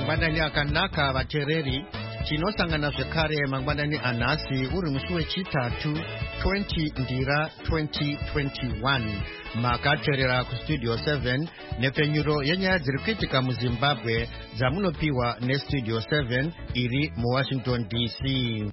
mangwanani akanaka vateereri, tinosangana zvekare mangwanani anhasi uri musi wechitatu 20 ndira 2021. makateerera kustudio 7 nepfenyuro yenyaya dziri kuitika muzimbabwe dzamunopiwa nestudio 7 iri muwashington dc.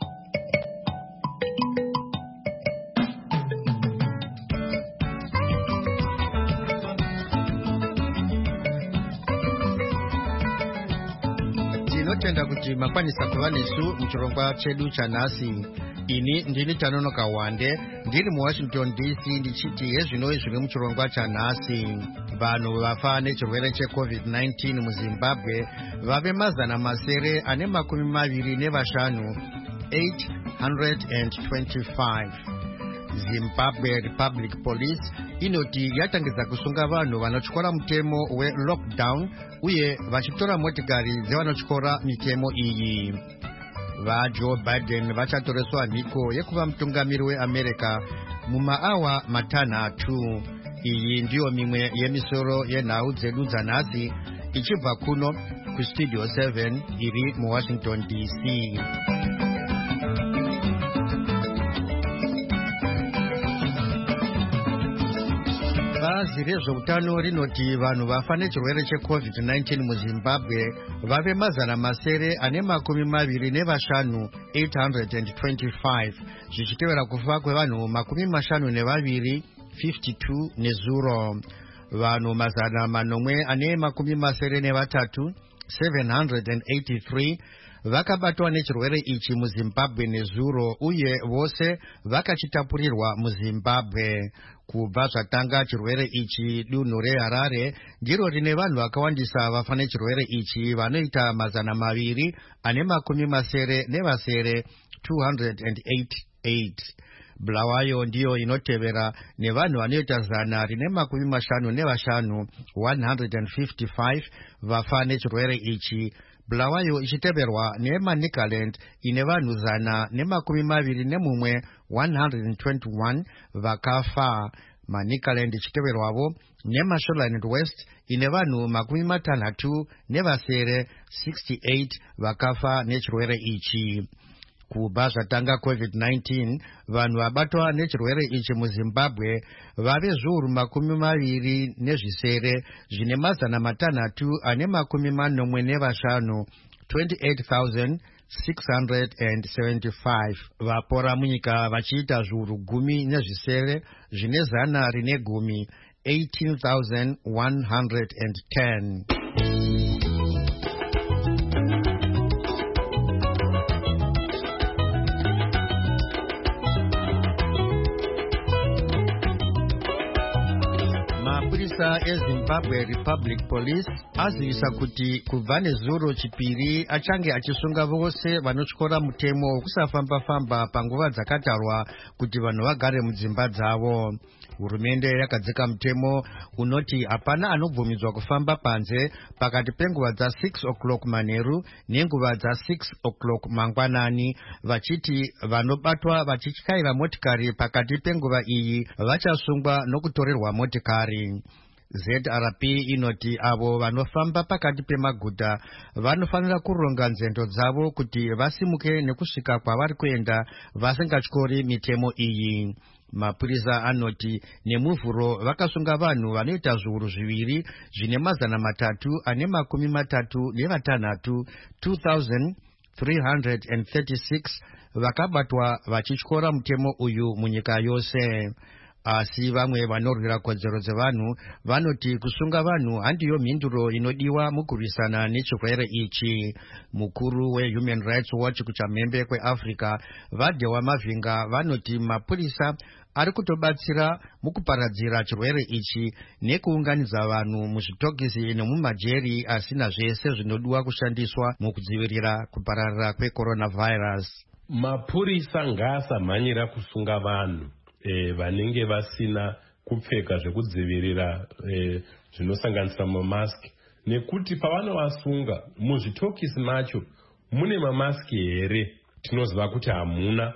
tinotenda kuti makwanisa kuva nesu muchirongwa chedu chanhasi. ini ndini Tanonoka Wande ndiri muwashington dc ndichiti hezvino zviri muchirongwa chanhasi. vanhu vafa nechirwere checovid-19 muzimbabwe vave 825. Zimbabwe Republic Police inoti yatangidza kusunga vanhu vanotyora mutemo welockdown uye vachitora motikari dzevanotyora mitemo iyi. vaJoe Biden vachatoreswa mhiko yekuva mutungamiri weAmerica mumaawa matanhatu. iyi ndiyo mimwe yemisoro yenhau dzedu dzanhasi ichibva kuno kustudio 7 iri muwashington dc. bazi rezveutano rinoti vanhu vafa nechirwere checovid-19 muzimbabwe vave 825 zvichitevera kufa kwevanhu 52 nezuro. vanhu 783 vakabatwa nechirwere ichi muzimbabwe nezuro uye vose vakachitapurirwa muzimbabwe. kubva zvatanga chirwere ichi dunhu reHarare ndiro rine vanhu vakawandisa vafa nechirwere ichi vanoita 288. Bulawayo ndiyo inotevera nevanhu vanoita 155 vafa nechirwere ichi. Bulawayo ichiteverwa neManicaland ine vanhu 121 vakafa. Manicaland ichiteverwavo neMashonaland West ine vanhu 68 vakafa nechirwere ichi. kubva zvatanga covid-19 vanhu vabatwa nechirwere ichi muzimbabwe vave 27 zvine 28,675 vapora munyika vachiita 17 zvine 18,110. mapurisa eZimbabwe Republic Police azivisa kuti kubva nezuro chipiri achange achisunga vose vanotyora mutemo wokusafamba-famba panguva dzakatarwa kuti vanhu vagare mudzimba dzavo. hurumende yakadzika mutemo unoti hapana anobvumidzwa kufamba panze pakati penguva dza6 o'clock manheru nenguva dza6 o'clock mangwanani, vachiti vanobatwa vachityaira motikari pakati penguva iyi vachasungwa nokutorerwa motikari. ZRP inoti avo vanofamba pakati pemaguta vanofanira kuronga nzendo dzavo kuti vasimuke nekusvika kwavari kuenda vasingatyori mitemo iyi. mapurisa anoti nemuvhuro vakasunga vanhu vanoita zviuru zviviri zvine 336 2,336 vakabatwa vachityora mutemo uyu munyika yose. asi vamwe vanorwira kodzero dzevanhu vanoti kusunga vanhu handiyo mhinduro inodiwa mukurwisana nechirwere ichi. mukuru weHuman Rights Watch kuchamhembe kweAfrica Vadhewa Mavhinga vanoti mapurisa ari kutobatsira mukuparadzira chirwere ichi nekuunganidza vanhu muzvitokisi nemumajeri asina zvese zvinodiwa kushandiswa mukudzivirira kupararira kwecoronavirus. mapurisa ngaasamhanyira kusunga vanhu vanenge vasina kupfeka zvekudzivirira zvinosanganisa mamaski, nekuti pavanovasunga muzvitokisi macho mune mamaski here? tinoziva kuti hamuna.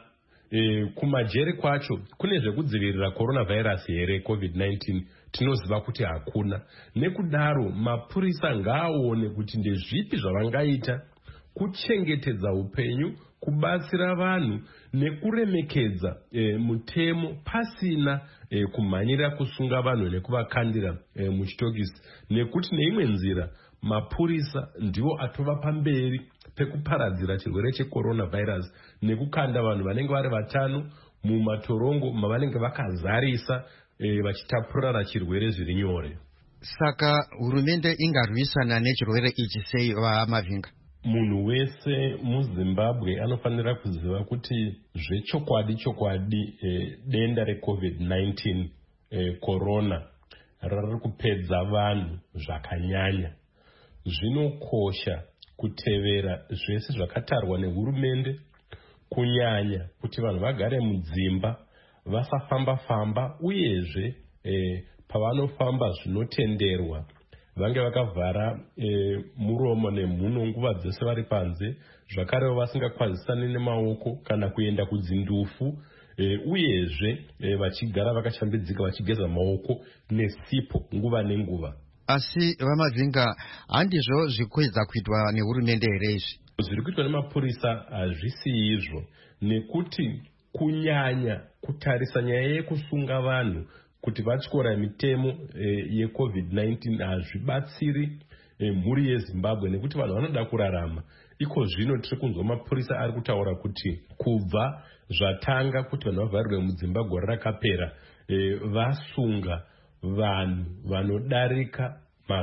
kumajeri kwacho kune zvekudzivirira coronavirus here covid-19 tinoziva kuti hakuna. Nekudaro mapurisa ngaaone kuti ndezvipi zvavangaita kuchengetedza upenyu, kubatsira vanhu nekuremekedza mutemo pasina kumhanyira kusunga vanhu nekuvakandira muchitokisi, nekuti neimwe nzira mapurisa ndiwo atova pamberi pekuparadzira chirwere checoronavirus nekukanda vanhu vanenge vari vatano mumatorongo mavanenge vakazarisa vachitapurana chirwere zviri nyore. Saka hurumende ingarwisana nechirwere ichi sei vaMavhinga? Munhu wese muZimbabwe anofanira kuziva kuti zvechokwadi denda reCovid-19 corona rari kupedza vanhu zvakanyanya. Zvinokosha kutevera zvese zvakatarwa nehurumende, kunyanya kuti vanhu vagare mudzimba vasafamba-famba, uyezve pavanofamba zvinotenderwa vange vakavhara muromo nemhuno nguva dzose vari panze, zvakarewo vasingakwazisani nemaoko kana kuenda kudzindufu, uyezve vachigara vakashambidzika vachigeza maoko nesipo nguva nenguva. Asi vaMavhinga, handizvo zvikuedza kuitwa nehurumende here izvi? Zviri kuitwa nemapurisa hazvisi izvo, nekuti kunyanya kutarisa nyaya yekusunga vanhu kuti vatyora mitemo yeCovid-19 hazvibatsiri mhuri yeZimbabwe, nekuti vanhu vanoda kurarama. Iko zvino tiri kunzwa mapurisa ari kutaura kuti kubva zvatanga kuti vanhu vavharirwe mudzimba gore rakapera, vasunga vanhu vanodarika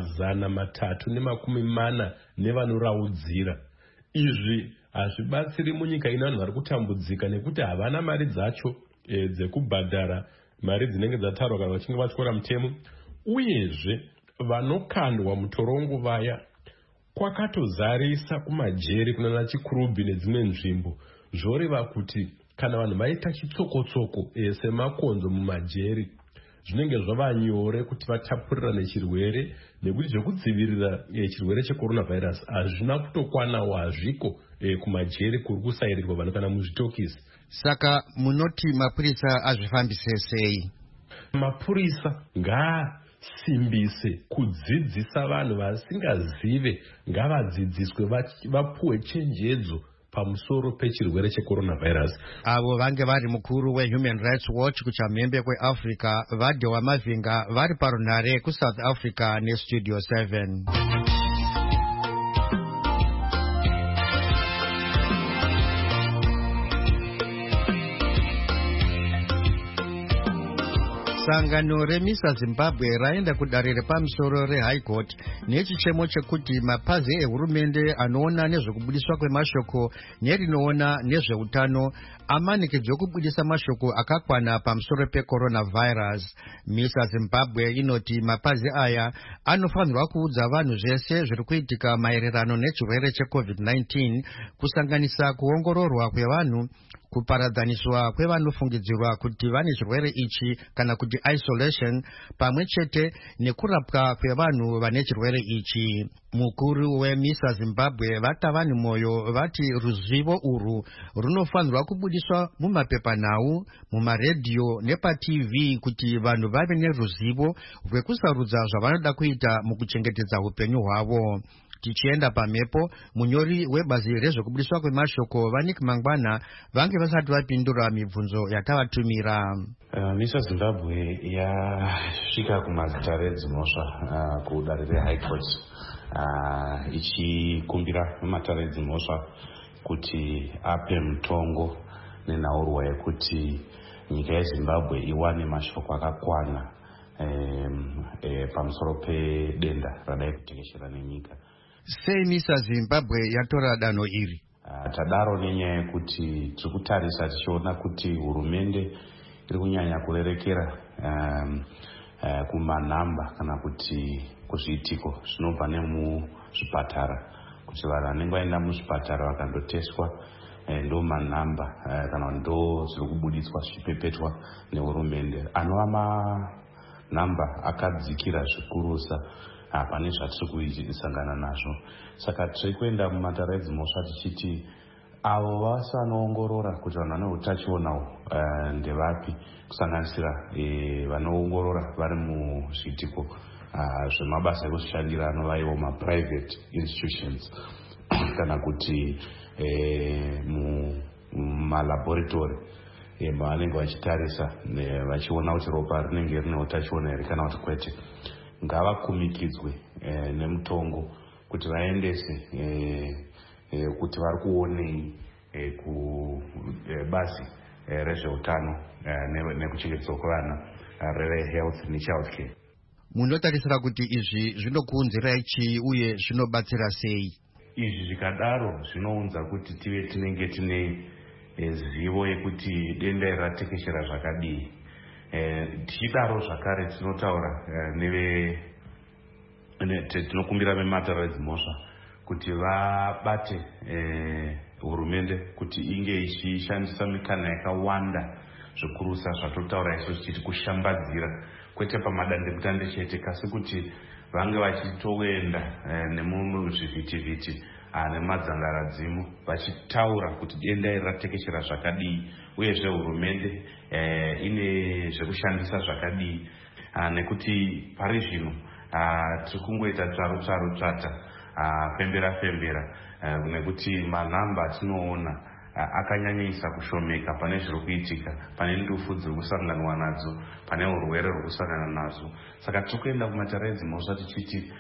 340 nevanoraudzira. Izvi hazvibatsiri munyika ino vanhu vari kutambudzika, nekuti havana mari dzacho dzekubhadhara mari dzinenge dzatarwa kana vachinge vatyora mutemo. Uyezve vanokandwa mutorongo vaya kwakatozarisa kumajeri kunana Chikurubhi nedzimwe nzvimbo, zvoreva kuti kana vanhu vaita chitsokotsoko semakonzo mumajeri zvinenge zvava nyore kuti vatapurirane chirwere, nekuti zvekudzivirira chirwere checoronavirus hazvina kutokwanawo, hazviko kumajeri kuri kusairirwa vanhu kana muzvitokisi. Saka munoti mapurisa azvifambise sei? Mapurisa ngaasimbise kudzidzisa vanhu vasingazive, ngavadzidziswe vapuwe chenjedzo pamusoro pechirwere checoronavirus. Avo vange vari mukuru weHuman Rights Watch kuchamhembe kweAfrica vadhewa Mavhinga vari parunhare kuSouth Africa neStudio 7. Sangano remisa Zimbabwe raenda kudare repamusoro reHigh Court nechichemo chekuti mapazi ehurumende anoona nezvekubudiswa kwemashoko nerinoona nezveutano amanikidzwe kubudisa mashoko akakwana pamusoro pecoronavirus. Misa Zimbabwe inoti mapazi aya anofanirwa kuudza vanhu zvese zviri kuitika maererano nechirwere cheCovid-19, kusanganisa kuongororwa kwevanhu, kuparadzaniswa kwevanofungidzirwa kuti vane chirwere ichi kana kuti isolation, pamwe chete nekurapwa kwevanhu vane chirwere ichi. Mukuru wemisa Zimbabwe Vatavani Moyo vati ruzivo urwu runofanirwa kubudiswa mumapepanhau, mumaredhiyo nepaTV kuti vanhu vave neruzivo rwekusarudza zvavanoda kuita mukuchengetedza upenyu hwavo. Tichienda pamhepo, munyori webazi rezvekubudiswa kwemashoko Vanik Mangwana vange vasati vapindura mibvunzo yatavatumira. Misa Zimbabwe yasvika kumazitare dzimhosva kudare reHigh Court ichikumbira matare dzimhosva kuti ape mutongo nenhaurwa yekuti nyika yeZimbabwe iwane mashoko akakwana pamusoro pedenda radai kutekeshera nenyika. Sei misa Zimbabwe yatora danho iri? Tadaro nenyaya yekuti tiri kutarisa tichiona kuti hurumende iri kunyanya kurerekera kumanhamba kana kuti kuzviitiko zvinobva nemuzvipatara, kuti vanhu vanenge vaenda muzvipatara vakandoteswa ndo manhamba kana ndo zviri kubuditswa zvichipepetwa nehurumende, anova manhamba akadzikira zvikurusa pane zvatiri kusangana nazvo. Saka tiri kuenda mumatare edzimhosva tichiti avo vose vanoongorora kuti vanhu vane utachiona ndevapi, kusanganisira vanoongorora vari muzviitiko zvemabasa ekuzvishandira anova iwo maprivate institutions kana kuti mumalaboratory mavanenge vachitarisa vachiona kuti ropa rinenge rine utachiona here kana kuti kwete. Ngavakumikidzwe nemutongo kuti vaendese kuti vari kuonei kubazi rezveutano nekuchengetedzwa kwevana rehealth nechild care. Munotarisira kuti izvi zvinokuunzirai chii uye zvinobatsira sei? Izvi zvikadaro zvinounza kuti tive tinenge tine zivo yekuti denda ratekeshera zvakadii. Tichidaro zvakare tinotaura tinokumbira veMatareds Mhosva kuti vabate hurumende kuti inge ichishandisa mikana yakawanda zvikurusa zvatotaura isu tichiti kushambadzira, kwete pamadandemutande chete, kasi kuti vange vachitoenda nemuzvivhitivhiti nemadzangaradzimu vachitaura kuti denda iri ratekeshera zvakadii uyezve hurumende ine zvekushandisa zvakadii, nekuti pari zvino tiri kungoita tsvata fembera nekuti manhamba atinoona akanyanyisa kushomeka pane zviri kuitika, pane ndufu dziri kusanganwa nadzo, pane urwere ruri kusangana nazvo. Saka tiri kuenda kuMatareds Mhosva tichiti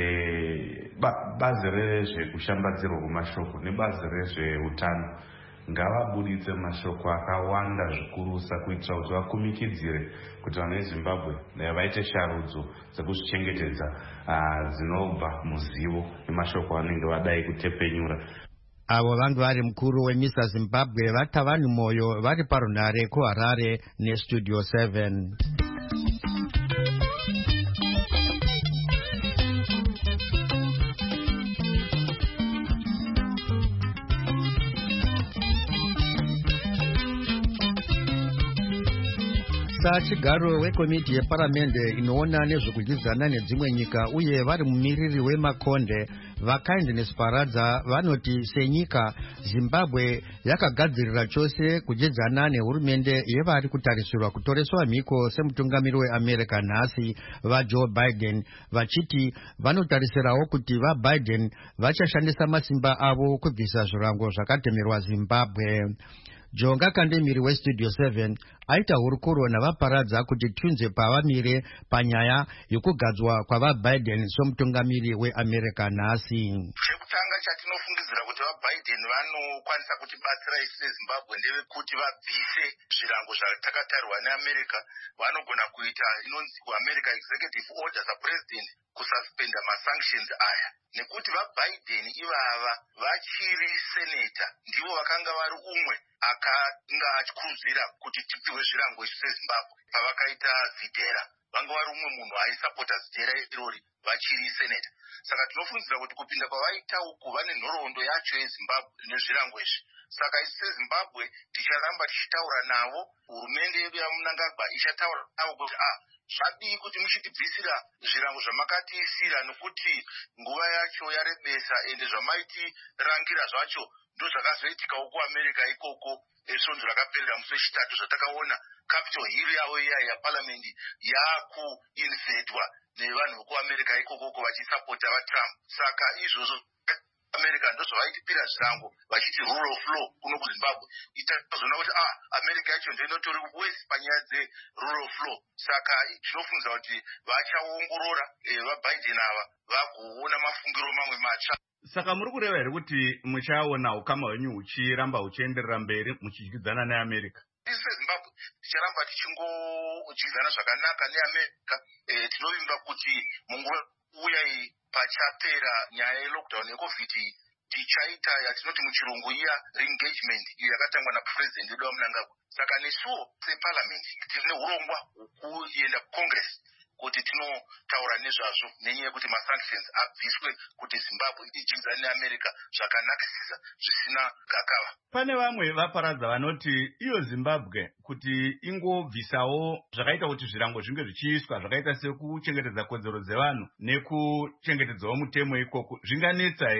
bazi rezvekushambadzirwa kwemashoko nebazi rezveutano ngavabuditse mashoko akawanda zvikurusa kuitira kuti vakumikidzire kuti vanhu veZimbabwe vaite sharudzo dzekuzvichengetedza dzinobva muzivo nemashoko vanenge vadai kutepenyura. Avo vanga vari mukuru weMr Zimbabwe vaTavani Moyo vari parunhare kuHarare neStudio 7. Chigaro wekomiti yeparamende inoona nezvekudyidzana nedzimwe nyika uye vari mumiriri wemakonde vaKindness Paradza vanoti senyika Zimbabwe yakagadzirira chose kudyidzana nehurumende yevari kutarisirwa kutoreswa mhiko semutungamiri weAmerica nhasi vaJoe Biden, vachiti vanotarisirawo kuti vaBiden vachashandisa masimba avo kubvisa zvirango zvakatemerwa Zimbabwe. Jonga Kandemiri weStudio 7 aita hurukuro navaparadza kuti tunze pavamire panyaya yokugadzwa kwavaBiden somutungamiri weAmerica nhasi. Chekutanga chatinofungidzira kuti vaBiden vanokwanisa kutibatsira isu seZimbabwe ndevekuti vabvise zvirango zvatakatarwa neAmerica. Vanogona kuita inonzi kuAmerica executive order zapresident kususpenda masanctions aya, nekuti vaBiden ivava vachiri seneta ndivo vakanga vari umwe akanga achikuzira kuti tipiwe zvirango isu seZimbabwe pavakaita zidhera. Vanga vari umwe munhu aisapota zidhera irori vachiri seneta. Saka tinofungidzira kuti kupinda kwavaita uku vane nhoroondo yacho yeZimbabwe nezvirango izvi. Saka isu seZimbabwe ticharamba tichitaura navo, hurumende yedu yaMnangagwa ichataura navo kuti zvadii kuti muchitibvisira zvirango zvamakatiisira, nokuti nguva yacho yarebesa ende zvamaitirangira zvacho ndozvakazoitikawo kuAmerica ikoko. Esvonzo rakaperera musi wechitatu zvatakaona Capitol Hill yavo iya yaparliament yakuinvadwa nevanhu vekuAmerica ikoko vachisapota vaTrump. Saka izvozvo America ndozvavaitipira zvirango vachiti rule of law kuno kuZimbabwe. Itazoona kuti America yacho ndoinotori west panyaya dzerule of law. Saka tinofungidzira kuti vachaongorora vaBiden ava vagoona mafungiro mamwe matsva. Saka muri kureva here kuti muchaona ukama hwenyu huchiramba huchienderera mberi muchidyidzana neAmerica? Isu seZimbabwe ticharamba tichingodyidzana zvakanaka neAmerica. Tinovimba kuti munguva uya iyi pachapera nyaya yelockdown yeCovid tichaita yatinoti muchirungu iya re-engagement iyo yakatangwa napresident wedu waMnangagwa. Saka nesuwo separliament tine urongwa hwekuenda kuCongress kuti tinotaura nezvazvo nenyaya yekuti masanctions abviswe kuti Zimbabwe idyidzane neAmerica zvakanakisisa zvisina gakava. Pane vamwe vaparadza vanoti iyo Zimbabwe kuti ingobvisawo zvakaita kuti zvirango zvinge zvichiiswa zvakaita sekuchengetedza kodzero dzevanhu nekuchengetedzawo mutemo ikoko zvinganetsa here?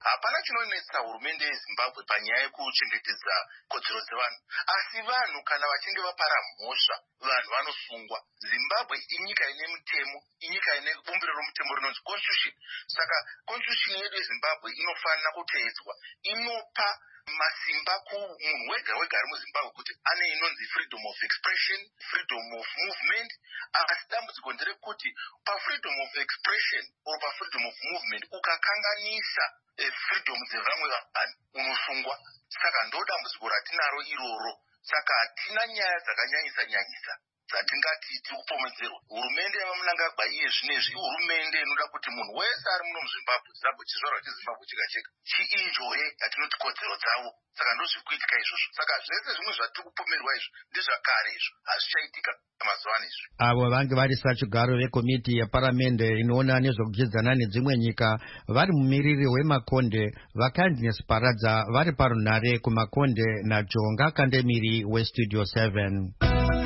hapana chinonetsa hurumende yezimbabwe panyaya yekuchengetedza kodzero dzevanhu, asi vanhu kana vachinge vapara mhosva vanhu vanosungwa. Zimbabwe inyika ine mutemo, inyika ine bumbiro romutemo rinonzi constitution. Saka constitution yedu yezimbabwe inofanira kuteedzwa, inopa masimba kumunhu wega wega ari muzimbabwe kuti ane inonzi freedom of expression, freedom of movement. Asi dambudziko nderekuti pafreedom of expression or pafreedom of movement ukakanganisa freedom dzevamwe vanhu unosungwa. Saka ndo dambudziko ratinaro iroro. Saka hatina nyaya dzakanyanyisa dzatingati tiri kupomedzerwa. Hurumende yamamunangagwa iye zvinezvi ihurumende inoda kuti munhu wese ari muno muzimbabwe, chizvarwa chezimbabwe chega chega chiinjoye yatinoti kodzero dzavo. Saka ndozviri kuitika izvozvo. Saka zvese zvimwe zvatiri kupomerwa izvo ndezvakare izvo, hazvichaitika mazuva ano izvo. Avo vange vari sachigaro vekomiti yeparamende inoona nezvekudyidzana nedzimwe nyika vari mumiriri wemakonde vaKindness Paradza vari parunhare kumakonde naJonga Kandemiri weStudio 7.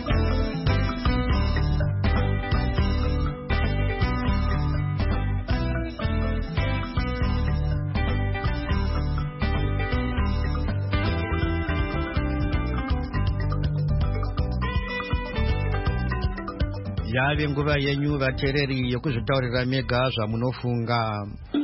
Yave nguva yenyu vateereri yokuzvitaurira mega zvamunofunga.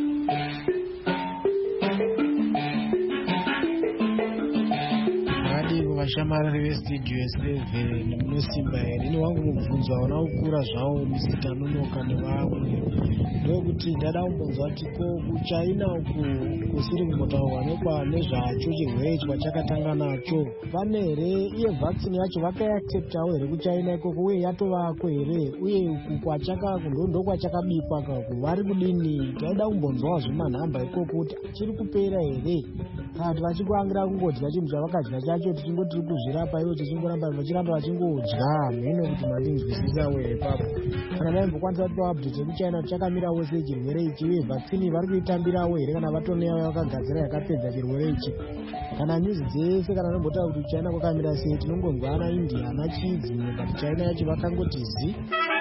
Vashamarari veStudio 7 munosimba here. Ini wangu mubvunzo hauna kukura zvawo Mr. Nonoka nevamwe. Ndokuti ndada kumbonzwa kuti ko kuChina uku kusiri kumbotaurwa nezvacho chirwere chakatanga nacho. Vane here iye vaccine yacho vakaiacceptawo here kuChina ikoko uye yatovako here, uye uku ndo kwachakabikwa kako vari kudini? Taida kumbonzwawo zvemanhamba ikoko kuti chiri kupera here kana vachikuangira kungodya chinhu chavakadya chacho tichingoti tiri kuzvirapa ivo tichingoramba vachiramba vachingodya. Mhino kuti mandinzwisisa here ipapo. Kana vaimbokwanisa kupa update yekuChina kuti chakamirawo sei chirwere ichi, uye vaccine vari kuitambirawo here kana vatoneya vakagadzira yakapedza chirwere ichi. Kana nyuzi dzese kana nombotaura kuti China kwakamira sei tinongonzwa ana India ana Chidzi, but China yacho vakangoti zi.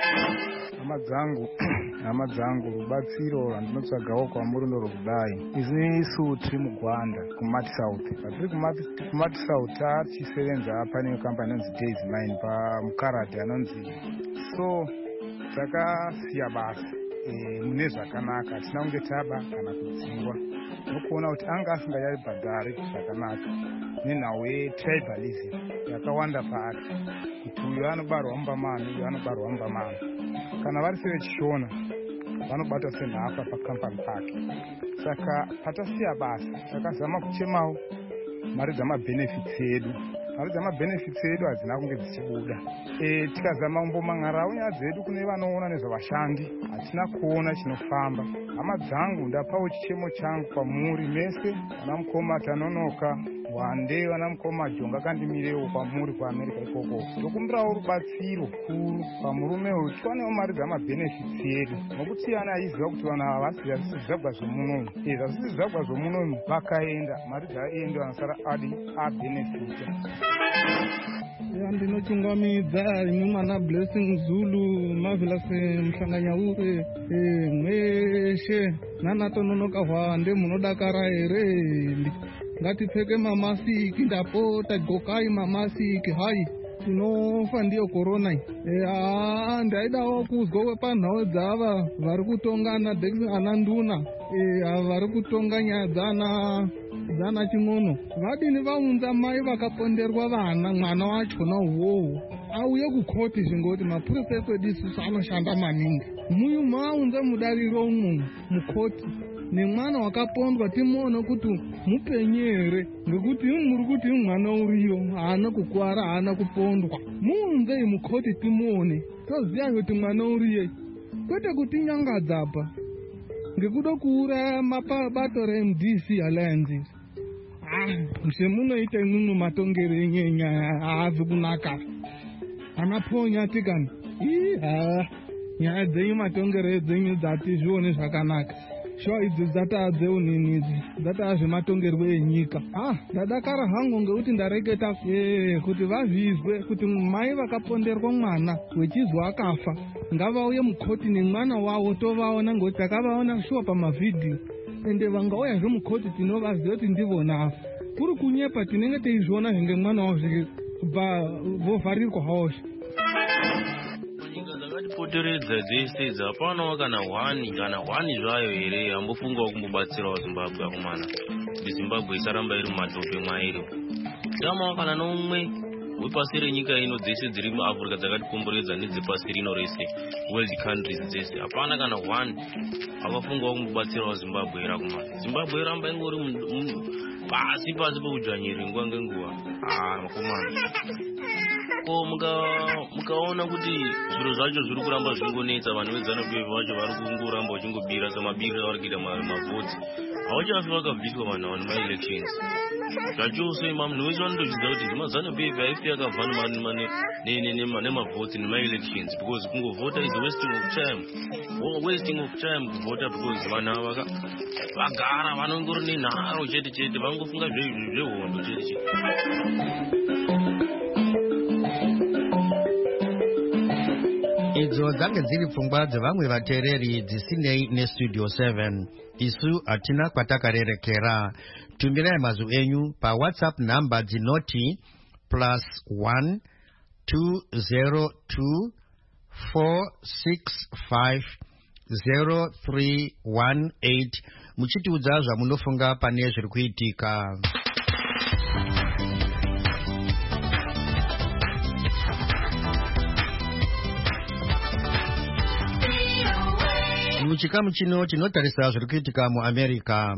hama dzangu rubatsiro rwandinotsvagawo kwamuri ndorwokudai. Isu tiri muGwanda kuMati South. Patiri kuMati South tichisevenza pane kambani inonzi Days Mine pamukarati anonzi. So takasiya basa mune zvakanaka, hatina kunge taba kana kudzingwa. Nokuona kuti anga asingayabhadhari zvakanaka nenhau yetribalism yakawanda paari, kuti uyu anobarwa mumbamani uyu anobarwa mumbamani. Kana vari sevechishona vanobatwa senhapwa pakampani pake. Saka patasiya basa takazama kuchemawo mari dzamabhenefits edu. Mari dzamabhenefits edu hadzina kunge dzichibuda. Tikazama kumbomang'arawo nyaya dzedu kune vanoona nezvavashandi, hatina kuona chinofamba. Hama dzangu, ndapawo chichemo changu kwamuri mese, vana mukoma Tanonoka, Wande, vana mukoma Jonga Kandemirewo kwamuri kuAmerica ikoko. Tokumbirawo rubatsiro kuru pamurume uyu, tiwanewo mari dzamabhenefits edu. Nokuti ana aiziva kuti vanhu ava vasiri zvizabwa zvomunomu. Zvasiri zvizabwa zvomunomu vakaenda, mari dzaenda vanosara abhenefita. Ndinochungamidza imi mwana Blessing Zulu Marvelous Mhlanganyaure mweshe nanatononoka Wande munodakara here? Ngatipfeke mamasiki, ndapota gokai mamasiki. Hai tinofa ndiyo corona. Ndaidawo kuzwa panhau dzava vari kutongana ana nduna vari kutonga nyaya dzana ching'ono. Vadini vaunza mai vakaponderwa vana, mwana wachona uwowo auye kukoti zvingoti mapurisa ekwedu isusu anoshanda maningi. Muyu maunza mudariro umwe mukoti nemwana wakapondwa timuone kuti mupenyu here, ngekuti muri kuti mwana uriyo haana kukwara haana kupondwa. Muunzei mukoti timuone toziya kuti mwana uriye, kwete kuti nyangadzapa ngekuda kuuraya mabato reMDC Alliance. Zvemunoita imwimwe matongero enyenya haazi kunaka. Anaponya tikani nyaya dzenyu matongero edzenyu dzatizvione zvakanaka. Shuwa idzi dzataa dzeunhinidzi, dzataa zvematongerwo enyika. Ndadakara hangu ngekuti ndareketa kuti vazvizwe kuti mai vakaponderwa mwana wechizwa akafa ngavauye mukoti nemwana wavo tovaona, ngekuti takavaona shuwa pamavhidhiyo. ende vangauya zvemukoti tinovaziva kuti ndivona kuri kunyepa tinenge teizviona zvinge mwana wavo vovharirwa havo nyika dzakatipoteredza dzese idzi hapanawo kana hwani zvayo here hambofungawo kumbobatsirawo zimbabwe akomana kuti zimbabwe isaramba iri mumatope mwairi tamawo kana noumwe wepasi renyika ino dzese dziri muafrica dzakatikomberedza nedzepasi rino rese world countries dzese hapana kana hwani havafungawo kumbobatsirawo zimbabwe here akomana zimbabwe iramba ingori pasi pekudzvanyirira nguva ngenguva makomana ko mukaona kuti zviro zvacho zviri kuramba zvingonetsa vanhu vedzana pf vacho vari kungoramba vachingobira samabiriro avari kuita mavhoti havachafi vakabviswa vanhu ava nemaelections zvachose munhu wese vanotozvidza kuti zvimazana pf haifi yakabva nemavhoti nemaelections because kungovhota is wasting of time kuvhota because vanhu ava vagara vanongori nenharo chete chete vangofunga zvehondo chete chete. Idzo dzange dziri pfungwa dzevamwe vateereri dzisinei nestudio 7 isu hatina kwatakarerekera. Tumirai mazwi enyu pawhatsapp namba dzinoti +1 202 465 0318 muchitiudza zvamunofunga pane zviri kuitika. Muchikamu chino tinotarisa zviri kuitika muAmerica.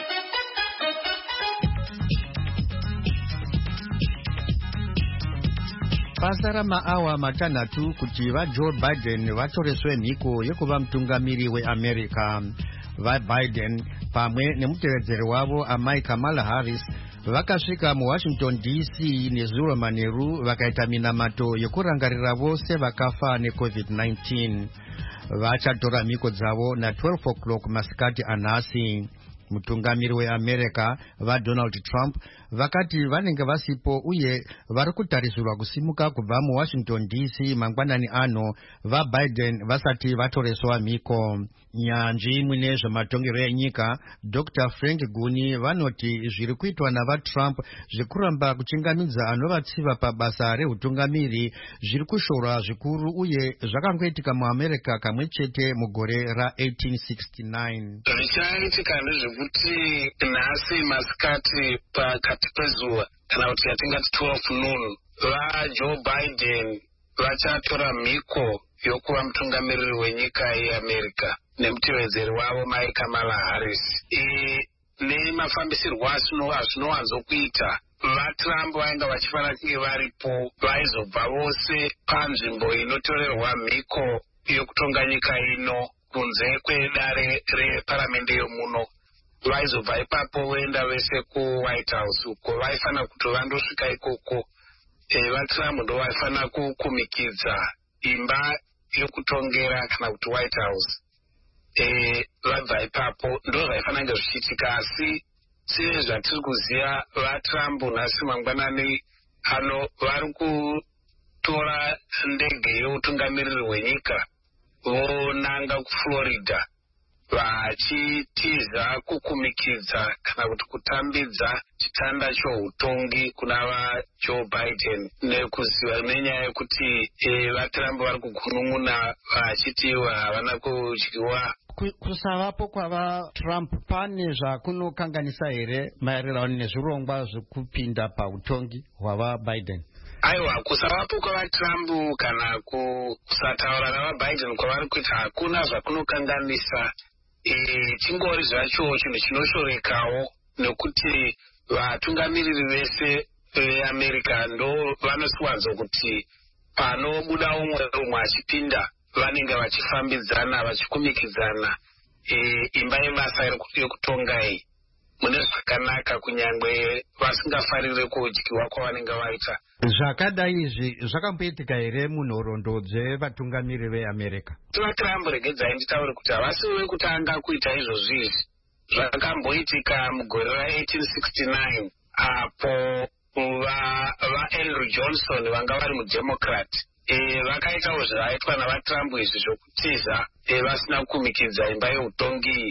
Pasara maawa matanhatu kuti vaJoe Biden vatoreswe mhiko yekuva mutungamiri weAmerica. VaBiden pamwe nemutevedzeri wavo amai Kamala Harris vakasvika muWashington DC nezuro manheru vakaita minamato yekurangarira vose vakafa neCovid-19. Vachatora mhiko dzavo na12 o'clock masikati anhasi. Mutungamiri weAmerica vaDonald Trump vakati vanenge vasipo uye vari kutarisirwa kusimuka kubva muWashington DC mangwanani ano vaBiden vasati vatoreswa mhiko. Nyanzvi mune zvematongero enyika Dr. Frank Guni vanoti zviri kuitwa navaTrump zvekuramba kuchingamidza anovatsiva pabasa reutungamiri zviri kushorwa zvikuru uye zvakangoitika muAmerica kamwe chete mugore ra1869. Zvichaitika ndezvekuti nhasi masikati pakati pezuva kana kuti yatingati 12 noon vaJoe Biden vachatora mhiko yokuva mutungamiriri wenyika yeAmerica nemutevedzeri wavo mai Kamala Harris. Nemafambisirwo azvinowanzokuita vaTrump vainga vachifanira kunge varipo vaizobva vose panzvimbo inotorerwa mhiko yokutonga nyika ino kunze kwedare reparamende yomuno. Vaizobva ipapo voenda vese kuWhite House uko vaifanira kuti vandosvika ikoko. VaTrump ndo vaifanira kukumikidza imba yokutongera kana kuti White House. Vabva ipapo ndo zvaifanira kunge zvichiitika, asi sezvatiri kuziva vaTrump nhasi mangwanani ano vari kutora ndege youtungamiriri hwenyika vonanga kuFlorida vachitiza kukumikidza kana kuti kutambidza chitanda choutongi kuna vaJoe Biden nekuziva nenyaya yekuti vaTrump vari kugunun'una vachiti havana kudyiwa. Kusavapo kwavaTrump pane zvakunokanganisa here maererano nezvirongwa zvekupinda pautongi hwavaBiden? Aiwa, kusavapo kwavaTrump kana kusataura navaBiden kwavari kuita hakuna zvakunokanganisa. Chingori zvacho chinhu chinoshorekawo nekuti vatungamiriri vese veAmerica ndo vanosiwanzo kuti panobuda umwe achipinda vanenge vachifambidzana vachikumikidzana. Imba yebasa yokutonga iyi mune zvakanaka kunyange vasingafarire kudyiwa kwavanenge vaita. Zvakadai izvi zvakamboitika here munhoroondo dzevatungamiri veAmerica? VaTrump regedzai nditaure kuti havasi vekutanga kuita izvozvi izvi. Zvakamboitika mugore ra1869 apo vaAndrew Johnson vanga vari mudemocrat vakaitawo zvaiitwa navaTrump izvi zvokutiza vasina kukumikidza imba yeutongi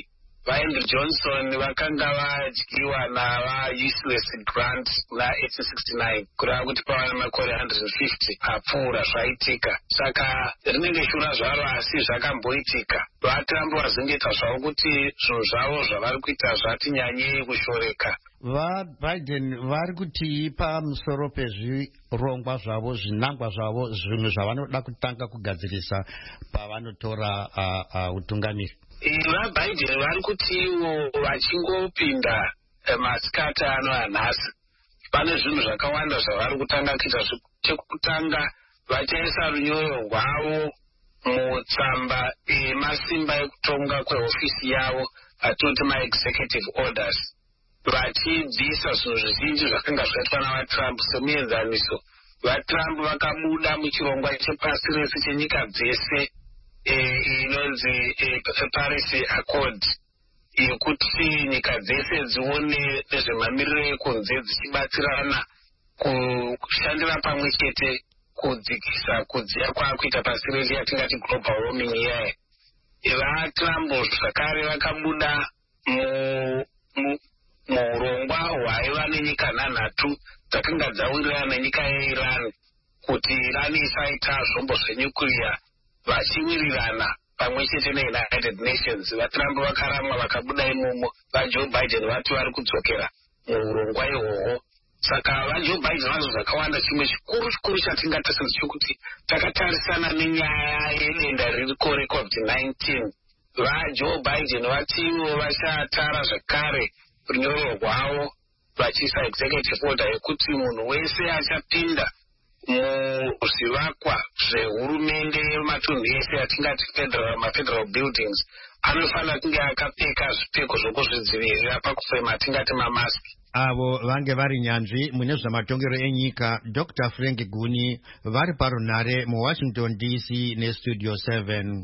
vaandrew johnson vakanga vadyiwa navaUS grant na1869 kureva kuti pava nemakore 150 apfuura zvaitika. Saka rinenge shura zvaro asi zvakamboitika. VaTrump vazingoita zvavo kuti zvinhu zvavo zvavari kuita zvati nyanyei kushoreka. VaBiden vari kuti pamusoro pezvirongwa zvavo, zvinangwa zvavo, zvinhu zvavanoda kutanga kugadzirisa pavanotora utungamiri. VaBiden vari kuti ivo vachingopinda masikati ano anhasi, pane zvinhu zvakawanda zvavari kutanga kuita. Chekutanga vachaisa runyoro rwavo mutsamba yemasimba ekutonga kwehofisi yavo, atoti ma-executive orders, vachibvisa zvinhu zvizhinji zvakanga zvaitwa navaTrump semuenzaniso. VaTrump vakabuda muchirongwa chepasi rese chenyika dzese inonzi Paris Accord, yekuti nyika dzese dzione nezvemamiriro ekunze dzichibatsirana kushandira pamwe chete kudzikisa kudziya kwaakuita pasi rese yatingati global warming iyaya. VaTrump zvakare vakabuda muurongwa hwaiva nenyika 9 dzakanga dzawirirana nenyika yeIran kuti Iran isaita zvombo zvenyukliya, vachiwirirana pamwe chete neUnited Nations. VaTrump vakaramwa vakabuda imomo. VaJoe Biden vati vari kudzokera muurongwa ihwohwo. Saka vaJoe Biden vanhu zvakawanda. Chimwe chikuru chatingatarisa chokuti takatarisana nenyaya yedenda ririko reCovid-19. VaJoe Biden vatiwo vachatara zvakare runyoro rwavo vachiisa executive order yekuti munhu wese achapinda muzvivakwa zvehurumende yematunhu ese atingati mafederal buildings anofanira kunge akapfeka zvipfeko zvokuzvidzivirira pakufema atingati mamaski. Avo vange vari nyanzvi mune zvamatongero enyika. Dr. Frank Guni vari parunhare muWashington DC nestudio 7.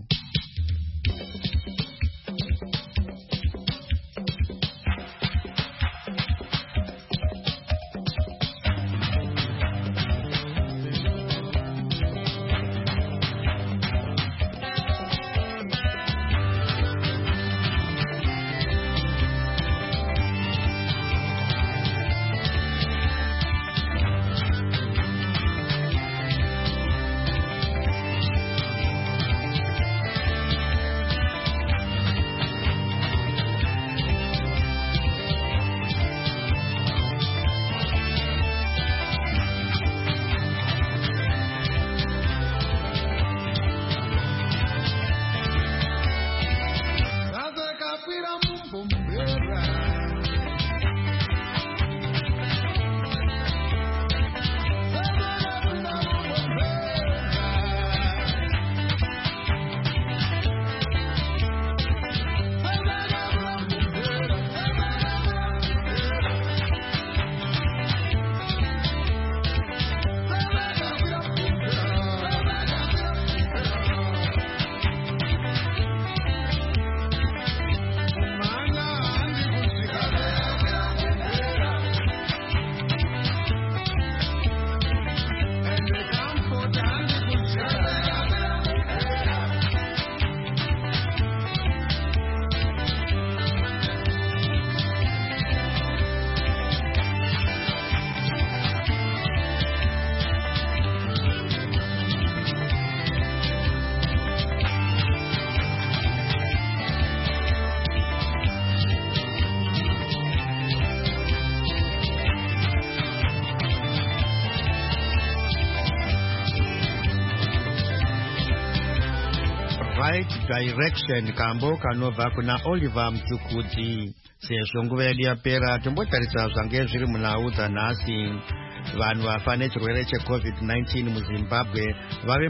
Right Direction kambo kanobva kuna Oliver Mtukudzi. Sezvo nguva yedu yapera tombotarisa zvange zviri munhau dzanhasi. Vanhu vafa nechirwere cheCovid-19 muZimbabwe vave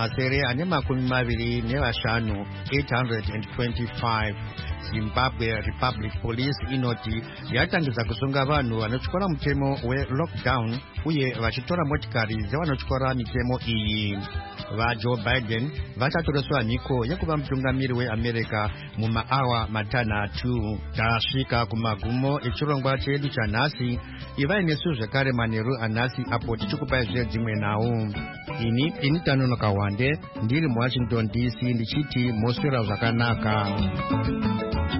225 825. Zimbabwe Republic Police inoti yatangisa kusunga vanhu vanotyora mutemo welockdown uye vachitora motikari dzevanotyora mitemo iyi. VaJoe Biden vachatoreswa mhiko yekuva mutungamiri weAmerica mumaawa 3. Tasvika kumagumo echirongwa chedu chanhasi. Ivai nesu zvekare manheru anhasi apo tichikupai dzimwe nhau. Ini Tanonoka Wande ndiri muWashington DC ndichiti moswera zvakanaka.